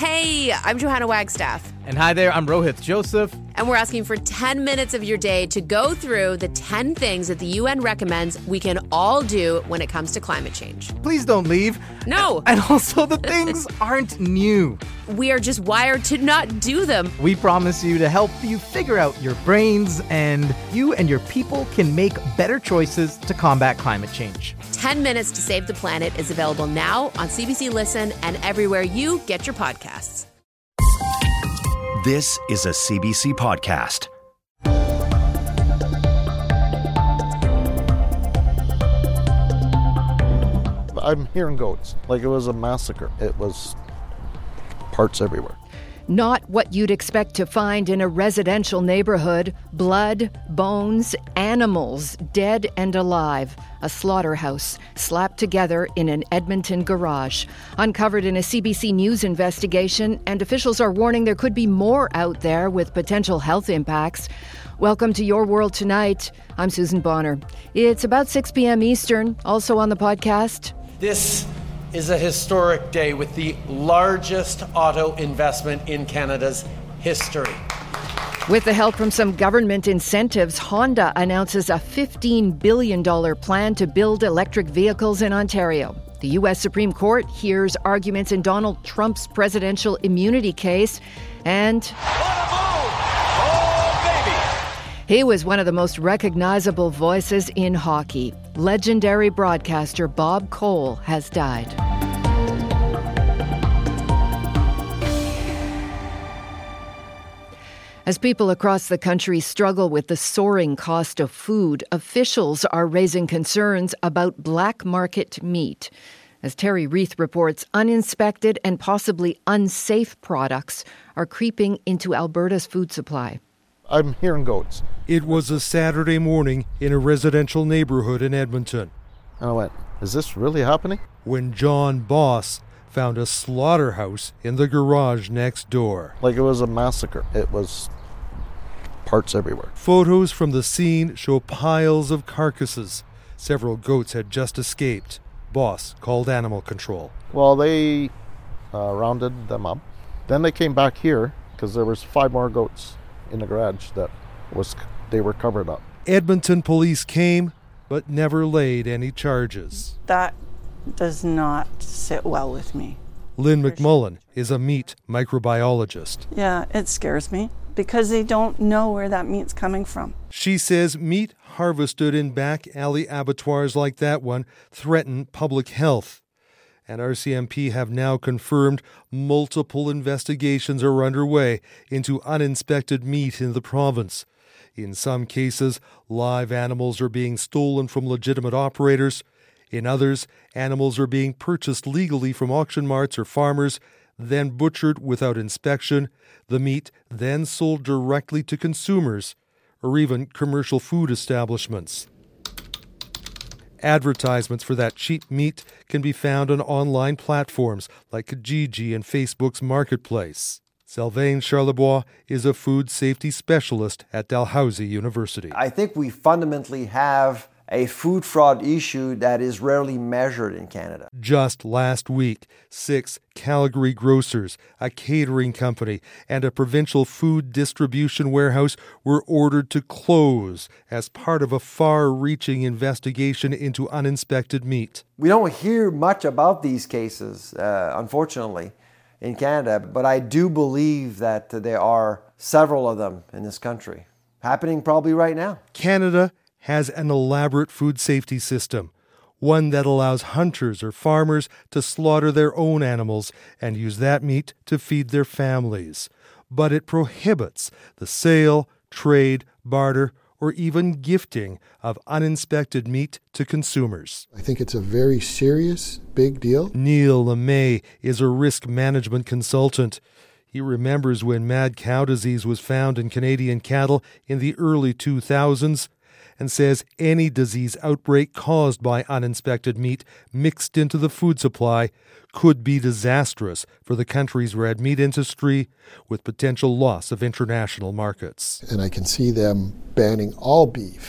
Hey, I'm Johanna Wagstaff. And hi there, I'm Rohith Joseph. And we're asking for 10 minutes of your day to go through the 10 things that the UN recommends we can all do when it comes to climate change. Please don't leave. No. And also, the things aren't new. We are just wired to not do them. We promise you to help you figure out your brains, and you and your people can make better choices to combat climate change. 10 Minutes to Save the Planet is available now on CBC Listen and everywhere you get your podcasts. This is a CBC podcast. I'm hearing goats. Like it was a massacre. It was parts everywhere. Not what you'd expect to find in a residential neighborhood. Blood, bones, animals, dead and alive. A slaughterhouse slapped together in an Edmonton garage. Uncovered in a CBC News investigation, and officials are warning there could be more out there with potential health impacts. Welcome to Your World Tonight. I'm Susan Bonner. It's about 6 p.m. Eastern, also on the podcast. This is a historic day with the largest auto investment in Canada's history. With the help from some government incentives, Honda announces a $15 billion plan to build electric vehicles in Ontario. The U.S. Supreme Court hears arguments in Donald Trump's presidential immunity case, and he was one of the most recognizable voices in hockey. Legendary broadcaster Bob Cole has died. As people across the country struggle with the soaring cost of food, officials are raising concerns about black market meat. As Terry Reith reports, uninspected and possibly unsafe products are creeping into Alberta's food supply. I'm hearing goats. It was a Saturday morning in a residential neighborhood in Edmonton. And I went, is this really happening? When John Boss found a slaughterhouse in the garage next door. Like it was a massacre. It was parts everywhere. Photos from the scene show piles of carcasses. Several goats had just escaped. Boss called animal control. Well, they rounded them up. Then they came back here because there was 5 more goats in the garage that they were covered up. Edmonton police came, but never laid any charges. That does not sit well with me. Lynn McMullen is a meat microbiologist. Yeah, it scares me because they don't know where that meat's coming from. She says meat harvested in back alley abattoirs like that one threaten public health. And RCMP have now confirmed multiple investigations are underway into uninspected meat in the province. In some cases, live animals are being stolen from legitimate operators. In others, animals are being purchased legally from auction marts or farmers, then butchered without inspection, the meat then sold directly to consumers or even commercial food establishments. Advertisements for that cheap meat can be found on online platforms like Kijiji and Facebook's Marketplace. Sylvain Charlebois is a food safety specialist at Dalhousie University. I think we fundamentally have a food fraud issue that is rarely measured in Canada. Just last week, 6 Calgary grocers, a catering company, and a provincial food distribution warehouse were ordered to close as part of a far-reaching investigation into uninspected meat. We don't hear much about these cases, unfortunately, in Canada, but I do believe that there are several of them in this country, happening probably right now. Canada has an elaborate food safety system, one that allows hunters or farmers to slaughter their own animals and use that meat to feed their families. But it prohibits the sale, trade, barter, or even gifting of uninspected meat to consumers. I think it's a very serious, big deal. Neil LeMay is a risk management consultant. He remembers when mad cow disease was found in Canadian cattle in the early 2000s, and says any disease outbreak caused by uninspected meat mixed into the food supply could be disastrous for the country's red meat industry, with potential loss of international markets. And I can see them banning all beef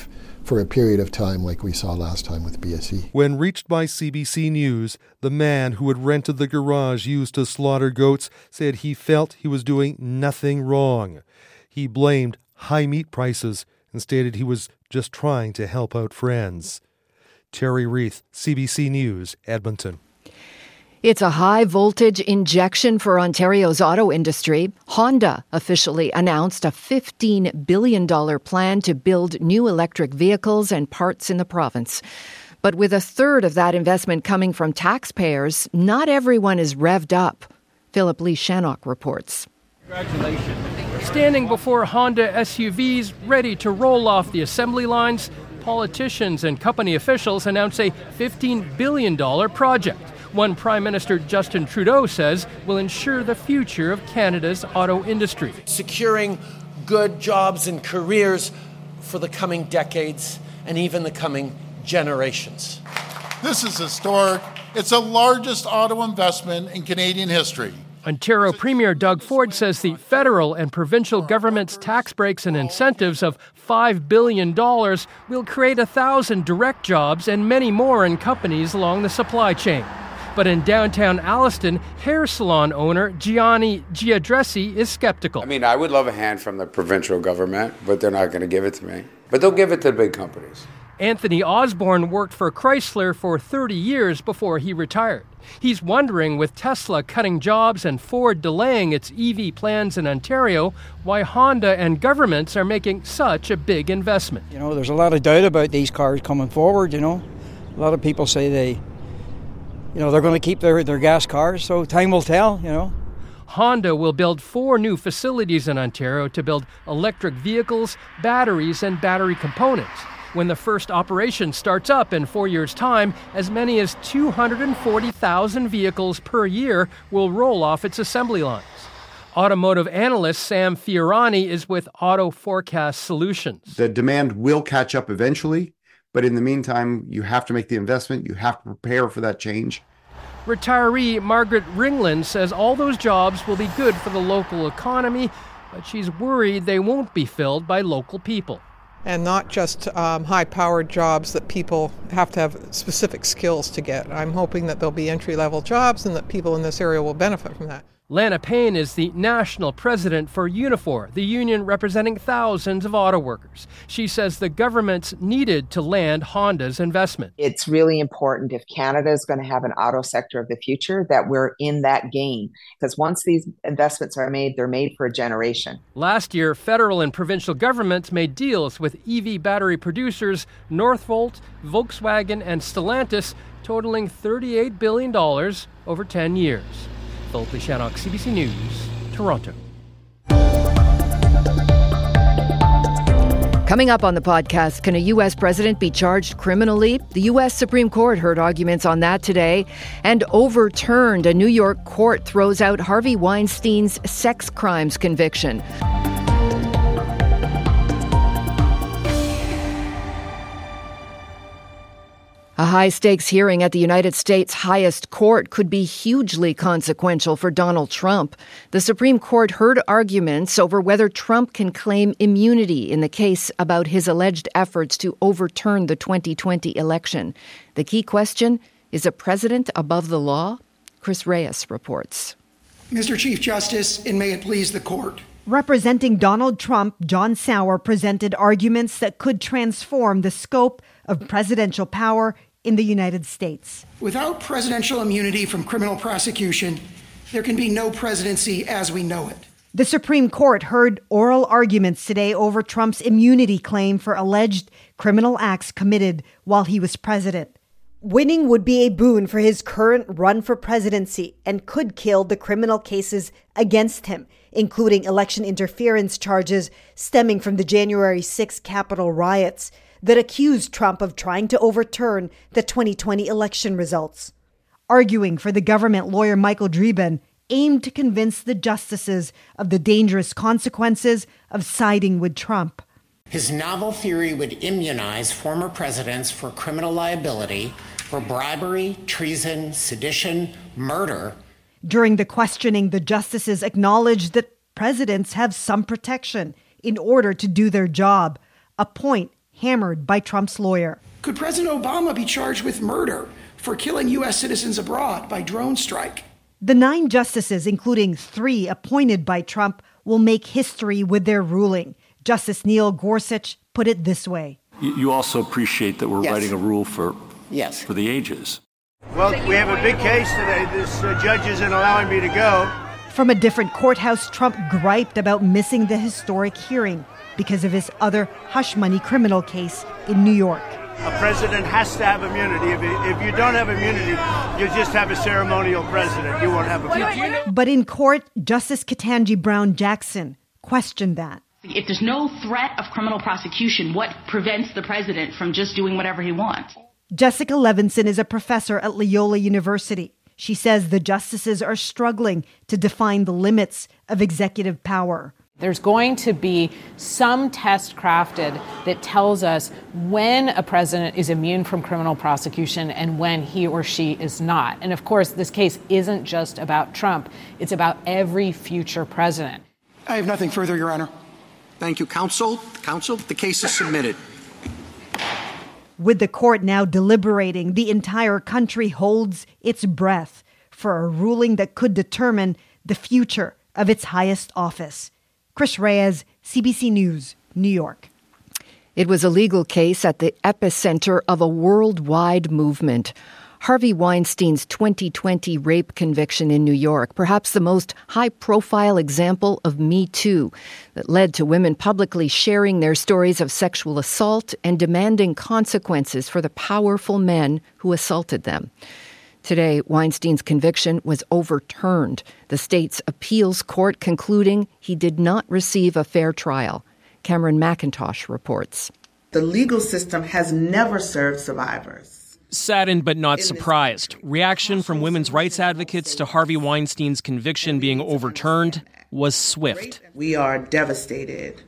for a period of time like we saw last time with BSE. When reached by CBC News, the man who had rented the garage used to slaughter goats said he felt he was doing nothing wrong. He blamed high meat prices and stated he was just trying to help out friends. Terry Reith, CBC News, Edmonton. It's a high-voltage injection for Ontario's auto industry. Honda officially announced a $15 billion plan to build new electric vehicles and parts in the province. But with a third of that investment coming from taxpayers, not everyone is revved up. Philip Lee Shannock reports. Congratulations. Standing before Honda SUVs ready to roll off the assembly lines, politicians and company officials announce a $15 billion project. One Prime Minister Justin Trudeau says will ensure the future of Canada's auto industry. Securing good jobs and careers for the coming decades and even the coming generations. This is historic. It's the largest auto investment in Canadian history. Ontario Premier Doug Ford says the federal and provincial government's tax breaks and incentives of $5 billion will create 1,000 direct jobs and many more in companies along the supply chain. But in downtown Alliston, hair salon owner Gianni Giadressi is skeptical. I mean, I would love a hand from the provincial government, but they're not going to give it to me. But they'll give it to the big companies. Anthony Osborne worked for Chrysler for 30 years before he retired. He's wondering, with Tesla cutting jobs and Ford delaying its EV plans in Ontario, why Honda and governments are making such a big investment. You know, there's a lot of doubt about these cars coming forward, you know. A lot of people say they're going to keep their gas cars, so time will tell, you know. Honda will build 4 new facilities in Ontario to build electric vehicles, batteries, and battery components. When the first operation starts up in 4 years' time, as many as 240,000 vehicles per year will roll off its assembly lines. Automotive analyst Sam Fiorani is with Auto Forecast Solutions. The demand will catch up eventually, but in the meantime, you have to make the investment. You have to prepare for that change. Retiree Margaret Ringland says all those jobs will be good for the local economy, but she's worried they won't be filled by local people. And not just high-powered jobs that people have to have specific skills to get. I'm hoping that there'll be entry-level jobs and that people in this area will benefit from that. Lana Payne is the national president for Unifor, the union representing thousands of auto workers. She says the government's needed to land Honda's investment. It's really important if Canada is going to have an auto sector of the future that we're in that game. Because once these investments are made, they're made for a generation. Last year, federal and provincial governments made deals with EV battery producers Northvolt, Volkswagen, and Stellantis, totaling $38 billion over 10 years. Philip Lee Shannock, CBC News, Toronto. Coming up on the podcast, can a U.S. president be charged criminally? The U.S. Supreme Court heard arguments on that today and overturned. A New York court throws out Harvey Weinstein's sex crimes conviction. A high-stakes hearing at the United States' highest court could be hugely consequential for Donald Trump. The Supreme Court heard arguments over whether Trump can claim immunity in the case about his alleged efforts to overturn the 2020 election. The key question, is a president above the law? Chris Reyes reports. Mr. Chief Justice, and may it please the court. Representing Donald Trump, John Sauer presented arguments that could transform the scope of presidential power in the United States. Without presidential immunity from criminal prosecution, there can be no presidency as we know it. The Supreme Court heard oral arguments today over Trump's immunity claim for alleged criminal acts committed while he was president. Winning would be a boon for his current run for presidency and could kill the criminal cases against him, including election interference charges stemming from the January 6 Capitol riots that accused Trump of trying to overturn the 2020 election results. Arguing for the government, lawyer Michael Dreeben aimed to convince the justices of the dangerous consequences of siding with Trump. His novel theory would immunize former presidents for criminal liability for bribery, treason, sedition, murder. During the questioning, the justices acknowledged that presidents have some protection in order to do their job, a point hammered by Trump's lawyer. Could President Obama be charged with murder for killing U.S. citizens abroad by drone strike? The 9 justices, including 3 appointed by Trump, will make history with their ruling. Justice Neil Gorsuch put it this way. You also appreciate that we're writing a rule for the ages. Well, we have a big case today. This judge isn't allowing me to go. From a different courthouse, Trump griped about missing the historic hearing because of his other hush-money criminal case in New York. A president has to have immunity. If you don't have immunity, you just have a ceremonial president. You won't have immunity. But in court, Justice Ketanji Brown Jackson questioned that. If there's no threat of criminal prosecution, what prevents the president from just doing whatever he wants? Jessica Levinson is a professor at Loyola University. She says the justices are struggling to define the limits of executive power. There's going to be some test crafted that tells us when a president is immune from criminal prosecution and when he or she is not. And of course, this case isn't just about Trump. It's about every future president. I have nothing further, Your Honor. Thank you, counsel. Counsel, the case is submitted. With the court now deliberating, the entire country holds its breath for a ruling that could determine the future of its highest office. Chris Reyes, CBC News, New York. It was a legal case at the epicenter of a worldwide movement. Harvey Weinstein's 2020 rape conviction in New York, perhaps the most high-profile example of Me Too, that led to women publicly sharing their stories of sexual assault and demanding consequences for the powerful men who assaulted them. Today, Weinstein's conviction was overturned, the state's appeals court concluding he did not receive a fair trial. Cameron McIntosh reports. The legal system has never served survivors. Saddened but not surprised, reaction from women's rights advocates to Harvey Weinstein's conviction being overturned was swift. We are devastated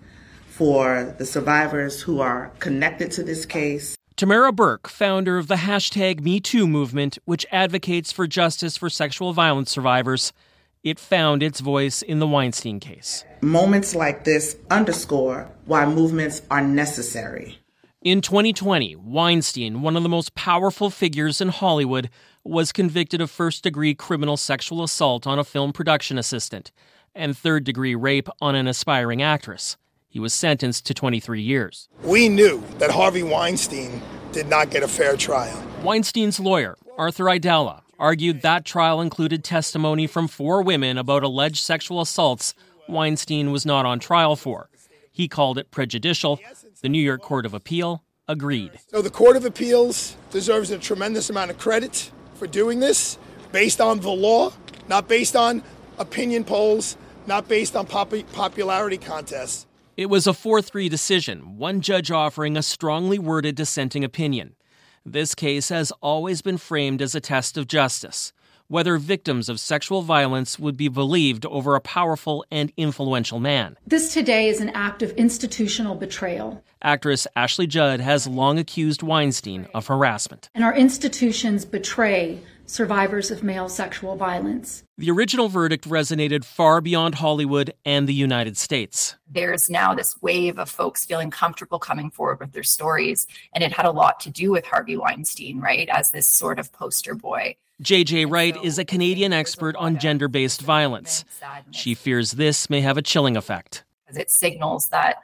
for the survivors who are connected to this case. Tamara Burke, founder of the #MeToo movement, which advocates for justice for sexual violence survivors, it found its voice in the Weinstein case. Moments like this underscore why movements are necessary. In 2020, Weinstein, one of the most powerful figures in Hollywood, was convicted of first-degree criminal sexual assault on a film production assistant and third-degree rape on an aspiring actress. He was sentenced to 23 years. We knew that Harvey Weinstein did not get a fair trial. Weinstein's lawyer, Arthur Aidala, argued that trial included testimony from 4 women about alleged sexual assaults Weinstein was not on trial for. He called it prejudicial. The New York Court of Appeal agreed. So the Court of Appeals deserves a tremendous amount of credit for doing this, based on the law, not based on opinion polls, not based on popularity contests. It was a 4-3 decision, one judge offering a strongly worded dissenting opinion. This case has always been framed as a test of justice, whether victims of sexual violence would be believed over a powerful and influential man. This today is an act of institutional betrayal. Actress Ashley Judd has long accused Weinstein of harassment. And our institutions betray survivors of male sexual violence. The original verdict resonated far beyond Hollywood and the United States. There's now this wave of folks feeling comfortable coming forward with their stories, and it had a lot to do with Harvey Weinstein, right, as this sort of poster boy. J.J. Wright is a Canadian expert on gender-based violence. She fears this may have a chilling effect. It signals that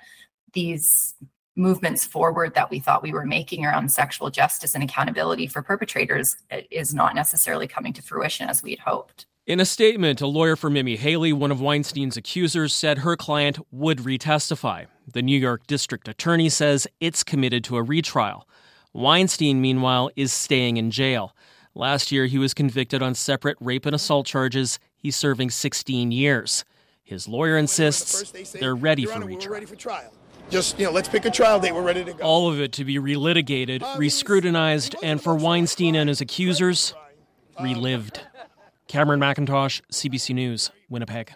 these movements forward that we thought we were making around sexual justice and accountability for perpetrators is not necessarily coming to fruition as we'd hoped. In a statement, a lawyer for Mimi Haley, one of Weinstein's accusers, said her client would retestify. The New York District Attorney says it's committed to a retrial. Weinstein, meanwhile, is staying in jail. Last year, he was convicted on separate rape and assault charges. He's serving 16 years. His lawyer insists they're ready for retrial. Just, let's pick a trial date. We're ready to go. All of it to be relitigated, re-scrutinized, and for Weinstein and his accusers, relived. Cameron McIntosh, CBC News, Winnipeg.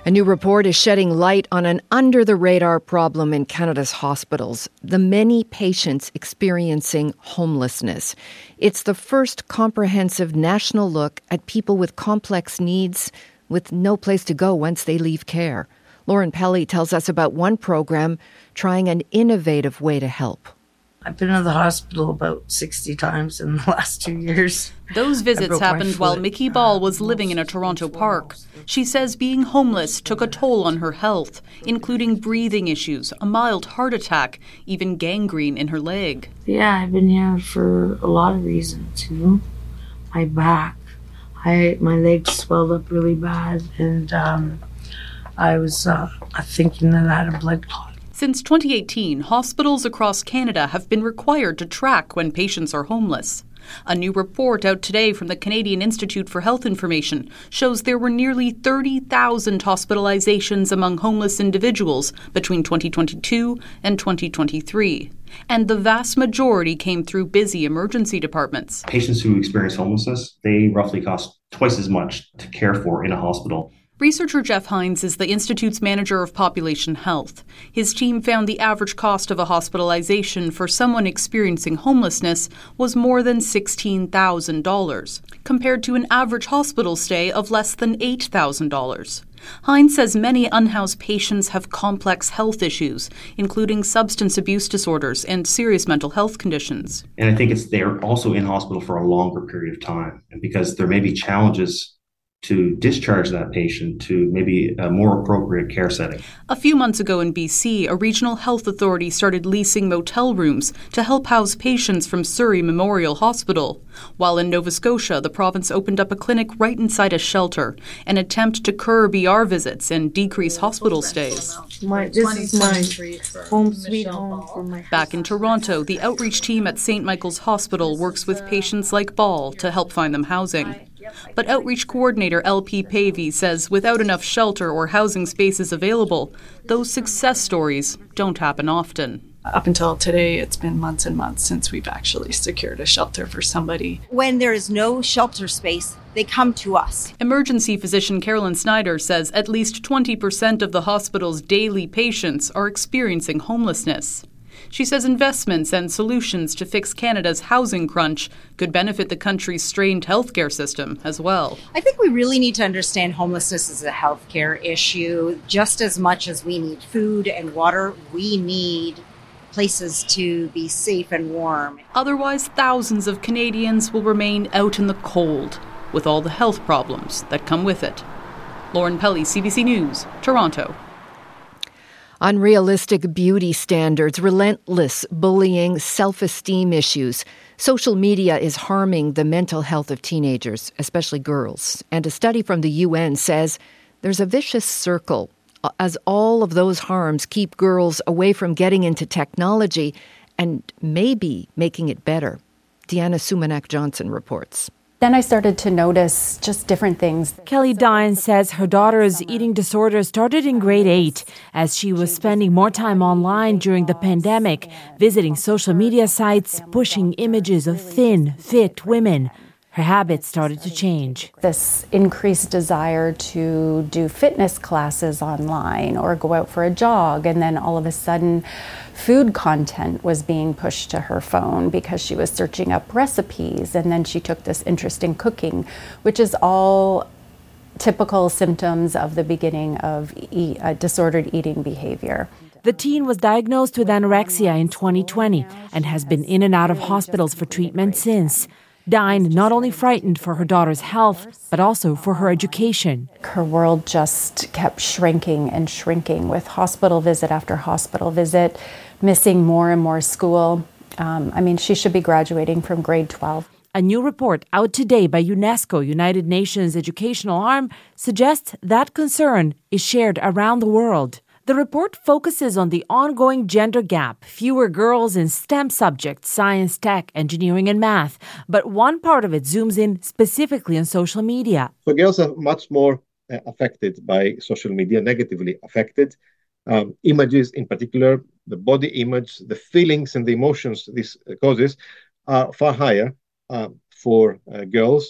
A new report is shedding light on an under-the-radar problem in Canada's hospitals, the many patients experiencing homelessness. It's the first comprehensive national look at people with complex needs with no place to go once they leave care. Lauren Pelly tells us about one program trying an innovative way to help. I've been to the hospital about 60 times in the last 2 years. Those visits happened while Mickey Ball was living in a Toronto park. She says being homeless took a toll on her health, including breathing issues, a mild heart attack, even gangrene in her leg. Yeah, I've been here for a lot of reasons, My back. My legs swelled up really bad, and I was thinking that I had a blood clot. Since 2018, hospitals across Canada have been required to track when patients are homeless. A new report out today from the Canadian Institute for Health Information shows there were nearly 30,000 hospitalizations among homeless individuals between 2022 and 2023. And the vast majority came through busy emergency departments. Patients who experience homelessness, they roughly cost twice as much to care for in a hospital. Researcher Jeff Hines is the Institute's manager of population health. His team found the average cost of a hospitalization for someone experiencing homelessness was more than $16,000, compared to an average hospital stay of less than $8,000. Hines says many unhoused patients have complex health issues, including substance abuse disorders and serious mental health conditions. And I think they're also in hospital for a longer period of time, and because there may be challenges to discharge that patient to maybe a more appropriate care setting. A few months ago in BC, a regional health authority started leasing motel rooms to help house patients from Surrey Memorial Hospital. While in Nova Scotia, the province opened up a clinic right inside a shelter, an attempt to curb ER visits and decrease hospital stays. This is my home sweet home for my... Back in Toronto, the outreach team at St. Michael's Hospital works with patients like Ball to help find them housing. But outreach coordinator LP Pavey says without enough shelter or housing spaces available, those success stories don't happen often. Up until today, it's been months and months since we've actually secured a shelter for somebody. When there is no shelter space, they come to us. Emergency physician Carolyn Snyder says at least 20% of the hospital's daily patients are experiencing homelessness. She says investments and solutions to fix Canada's housing crunch could benefit the country's strained healthcare system as well. I think we really need to understand homelessness as a healthcare issue. Just as much as we need food and water, we need places to be safe and warm. Otherwise, thousands of Canadians will remain out in the cold with all the health problems that come with it. Lauren Pelly, CBC News, Toronto. Unrealistic beauty standards, relentless bullying, self-esteem issues. Social media is harming the mental health of teenagers, especially girls. And a study from the UN says there's a vicious circle as all of those harms keep girls away from getting into technology and maybe making it better. Deanna Sumanak-Johnson reports. Then I started to notice just different things. Kelly Dine says her daughter's eating disorder started in grade 8 as she was spending more time online during the pandemic, visiting social media sites, pushing images of thin, fit women. Her habits started to change. This increased desire to do fitness classes online or go out for a jog, and then all of a sudden food content was being pushed to her phone because she was searching up recipes, and then she took this interest in cooking, which is all typical symptoms of the beginning of disordered eating behavior. The teen was diagnosed with anorexia in 2020 and has been in and out of hospitals for treatment since. Dine not only frightened for her daughter's health, but also for her education. Her world just kept shrinking and shrinking with hospital visit after hospital visit, missing more and more school. She should be graduating from grade 12. A new report out today by UNESCO, United Nations educational arm, suggests that concern is shared around the world. The report focuses on the ongoing gender gap, fewer girls in STEM subjects, science, tech, engineering, and math. But one part of it zooms in specifically on social media. So girls are much more affected by social media, negatively affected. Images in particular, the body image, the feelings and the emotions this causes are far higher for girls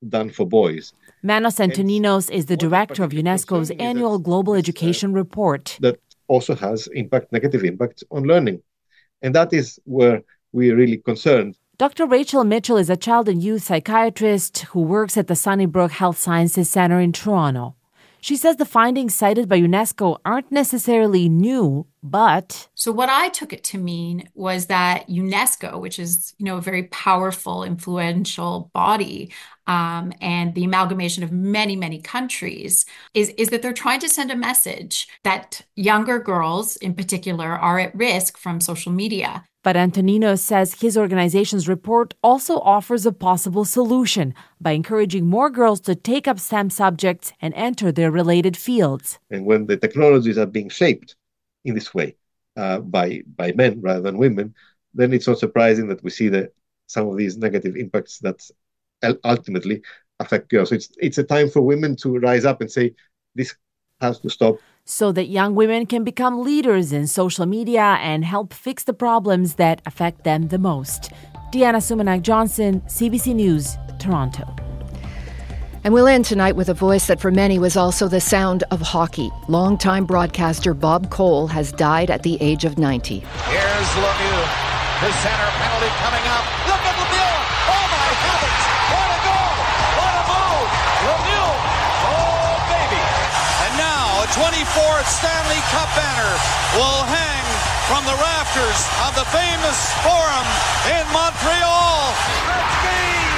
done for boys. Manos Antoninos is the director of UNESCO's annual Global Education Report. That also has negative impact on learning. And that is where we're really concerned. Dr. Rachel Mitchell is a child and youth psychiatrist who works at the Sunnybrook Health Sciences Center in Toronto. She says the findings cited by UNESCO aren't necessarily new, but... So what I took it to mean was that UNESCO, which is, a very powerful, influential body, and the amalgamation of many, many countries, is that they're trying to send a message that younger girls, in particular, are at risk from social media. But Antonino says his organization's report also offers a possible solution by encouraging more girls to take up STEM subjects and enter their related fields. And when the technologies are being shaped in this way by men rather than women, then it's not surprising that we see some of these negative impacts that ultimately affect girls. So it's a time for women to rise up and say, this has to stop. So that young women can become leaders in social media and help fix the problems that affect them the most. Deanna Sumanak-Johnson, CBC News, Toronto. And we'll end tonight with a voice that for many was also the sound of hockey. Longtime broadcaster Bob Cole has died at the age of 90. Here's Lemieux. The center penalty coming up. Look at Lemieux. Oh, my heavens. What a goal. What a move. Lemieux. Oh, baby. And now a 24th Stanley Cup banner will hang from the rafters of the famous Forum in Montreal. Let's game.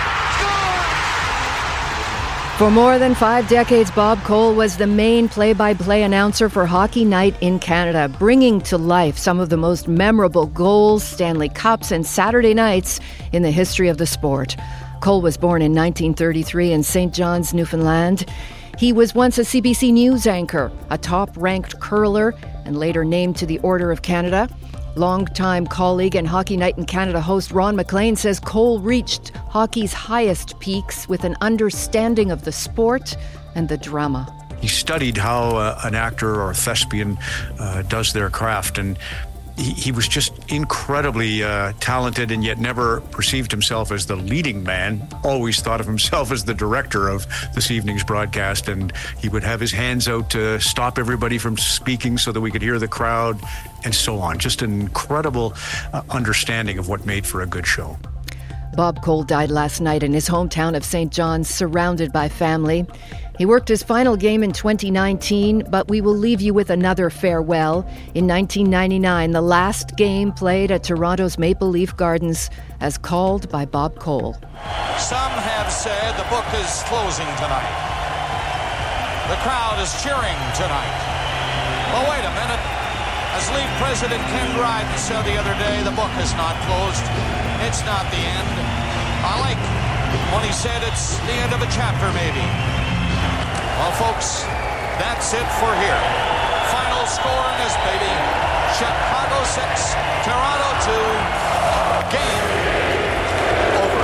For more than 5 decades, Bob Cole was the main play-by-play announcer for Hockey Night in Canada, bringing to life some of the most memorable goals, Stanley Cups, and Saturday nights in the history of the sport. Cole was born in 1933 in St. John's, Newfoundland. He was once a CBC News anchor, a top-ranked curler, and later named to the Order of Canada. Longtime colleague and Hockey Night in Canada host Ron MacLean says Cole reached hockey's highest peaks with an understanding of the sport and the drama. He studied how an actor or a thespian does their craft, and he was just incredibly talented, and yet never perceived himself as the leading man, always thought of himself as the director of this evening's broadcast, and he would have his hands out to stop everybody from speaking so that we could hear the crowd, and so on. Just an incredible understanding of what made for a good show. Bob Cole died last night in his hometown of St. John's, surrounded by family. He worked his final game in 2019, but we will leave you with another farewell. In 1999, the last game played at Toronto's Maple Leaf Gardens, as called by Bob Cole. Some have said the book is closing tonight. The crowd is cheering tonight. Well, wait a minute. As Leaf President Ken Dryden said the other day, the book is not closed. It's not the end. I like when he said it's the end of a chapter, maybe. Well, folks, that's it for here. Final score in this, baby. Chicago 6, Toronto 2. Game over.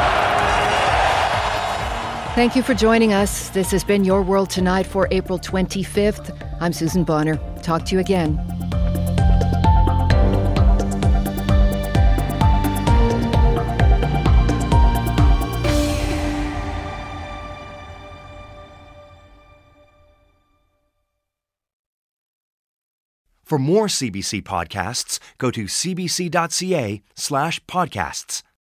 Thank you for joining us. This has been Your World Tonight for April 25th. I'm Susan Bonner. Talk to you again. For more CBC podcasts, go to cbc.ca/podcasts.